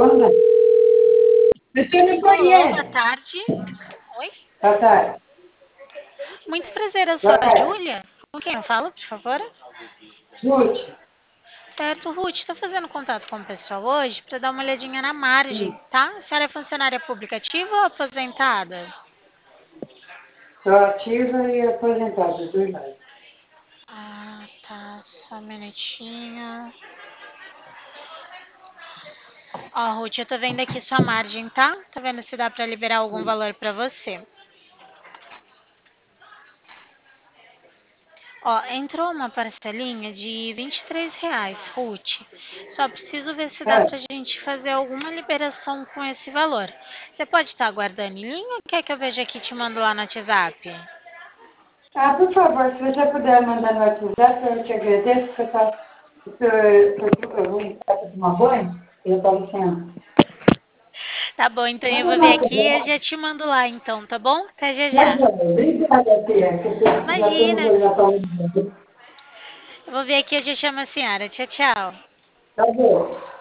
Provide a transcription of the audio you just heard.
Ana. Você me Olá, boa conhece? tarde. Oi? Boa tarde. Muito prazer, eu sou Boa a tarde. Júlia. Com quem eu falo, por favor? Ruth. Certo, Ruth, estou fazendo contato com o pessoal hoje para dar uma olhadinha na margem, Sim. tá? A senhora é funcionária pública ativa ou aposentada? Sou ativa e aposentada, dos dois. Ah, tá, só um minutinho. Ó, Ruth, eu tô vendo aqui sua margem, tá? Tô vendo se dá para liberar algum valor para você. Ó, entrou uma parcelinha de R$ 23, Ruth. Só preciso ver se dá É. pra gente fazer alguma liberação com esse valor. Você pode estar aguardando em linha ou quer que eu veja aqui e te mando lá no WhatsApp? Por favor, se você puder mandar no WhatsApp, eu te agradeço, porque eu vou em casa tomar banho e eu estava sem. Tá bom, então eu Manda vou no ver aqui e WhatsApp. já te mando lá então, tá bom? Até já Tá já. bom, obrigada, Tia, que eu já estou no Imagina. já falando. Eu vou ver aqui e já chamo a senhora. Tchau, tchau. Tá bom.